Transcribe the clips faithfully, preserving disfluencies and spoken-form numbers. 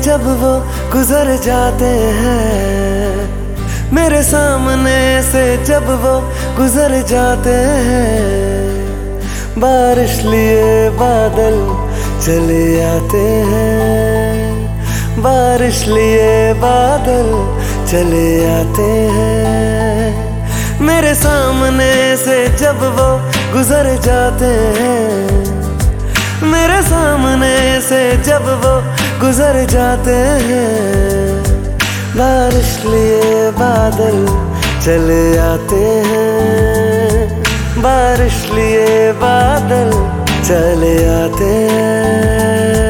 जब वो गुजर जाते हैं, मेरे सामने से जब वो गुजर जाते हैं, बारिश लिए बादल चले आते हैं, बारिश लिए बादल चले आते हैं, मेरे सामने से जब वो गुजर जाते हैं, मेरे सामने से जब वो गुजर जाते हैं, बारिश लिए बादल चले आते हैं, बारिश लिए बादल चले आते हैं।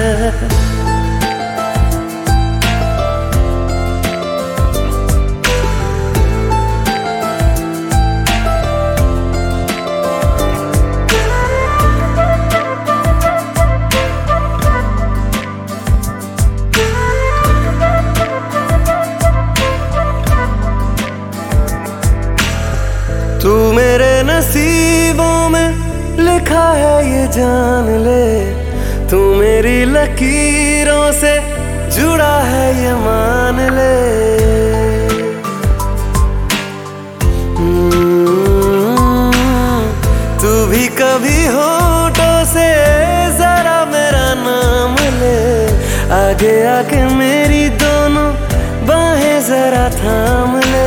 तू मेरे नसीबों में लिखा है ये जान ले, तू मेरी लकीरों से जुड़ा है ये मान ले। तू भी कभी होठों से जरा मेरा नाम ले, आगे आके मेरी दोनों बाहें जरा थाम ले।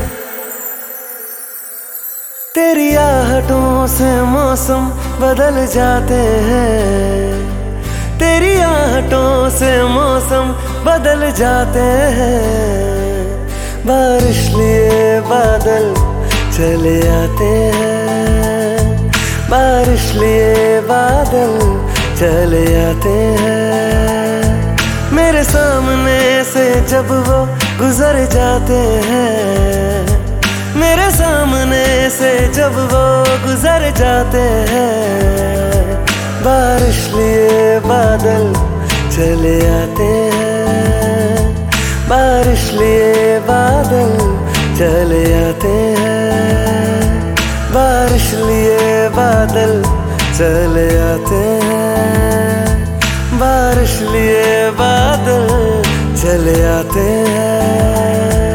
तेरी आहटों से मौसम बदल जाते हैं, तेरी आहटों से मौसम बदल जाते हैं, बारिश लिए बादल चले आते हैं, बारिश लिए बादल चले आते हैं, मेरे सामने से जब वो गुजर जाते हैं, मेरे सामने से जब वो गुजर जाते हैं, बारिश लिए बादल चले आते हैं, बारिश लिए बादल चले आते हैं, बारिश लिए बादल चले आते हैं, बारिश लिए बादल चले आते हैं।